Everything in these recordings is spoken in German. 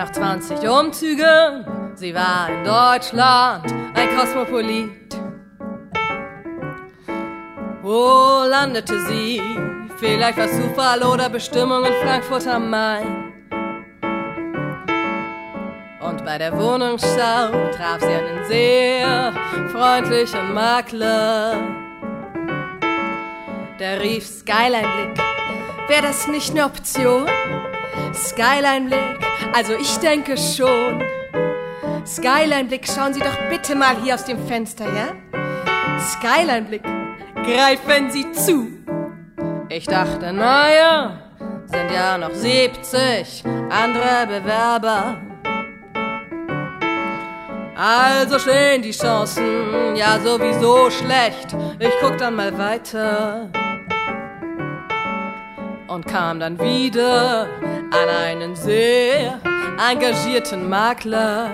nach 20 Umzügen, sie war in Deutschland ein Kosmopolit. Wo landete sie? Vielleicht war Zufall oder Bestimmung in Frankfurt am Main. Und bei der Wohnungsschau traf sie einen sehr freundlichen Makler. Der rief: Skyline-Blick, wäre das nicht eine Option? Skyline-Blick, also ich denke schon. Skyline-Blick, schauen Sie doch bitte mal hier aus dem Fenster, ja? Skyline-Blick, greifen Sie zu. Ich dachte, naja, sind ja noch 70 andere Bewerber. Also stehen die Chancen ja sowieso schlecht. Ich guck dann mal weiter und kam dann wieder an einen sehr engagierten Makler.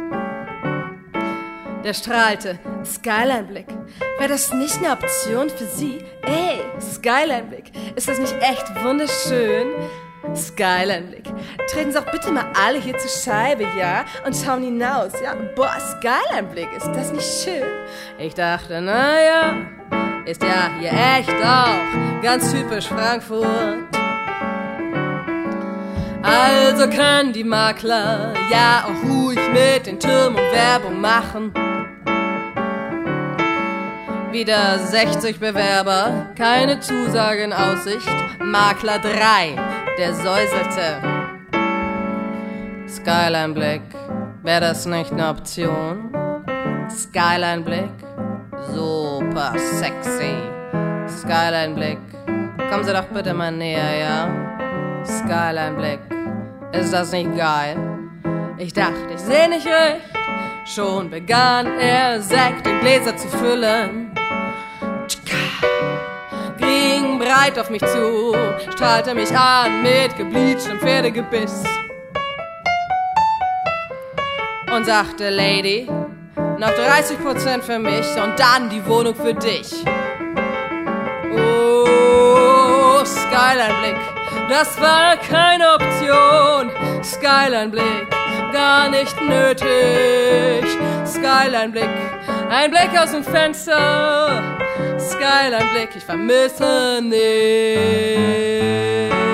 Der strahlte: Skyline-Blick, wäre das nicht eine Option für Sie? Ey, Skyline-Blick, ist das nicht echt wunderschön? Skyline-Blick, treten Sie auch bitte mal alle hier zur Scheibe, ja? Und schauen hinaus, ja? Boah, Skyline-Blick, ist das nicht schön? Ich dachte, naja, ist ja hier echt auch ganz typisch Frankfurt. Also können die Makler ja auch ruhig mit den Türmen Werbung machen. Wieder 60 Bewerber, keine Zusage in Aussicht. Makler 3, der säuselte: Skyline-Blick, wäre das nicht eine Option? Skyline-Blick, super sexy. Skyline-Blick, kommen Sie doch bitte mal näher, ja? Skyline-Blick, ist das nicht geil? Ich dachte, ich seh nicht recht. Schon begann er Sekt in Gläser zu füllen. Ging breit auf mich zu, strahlte mich an mit gebleachtem Pferdegebiss und sagte: Lady, noch 30% für mich und dann die Wohnung für dich. Oh, Skyline-Blick, das war keine Option. Skyline-Blick, gar nicht nötig. Skyline-Blick, ein Blick aus dem Fenster. Skyline-Blick, ich vermisse nicht.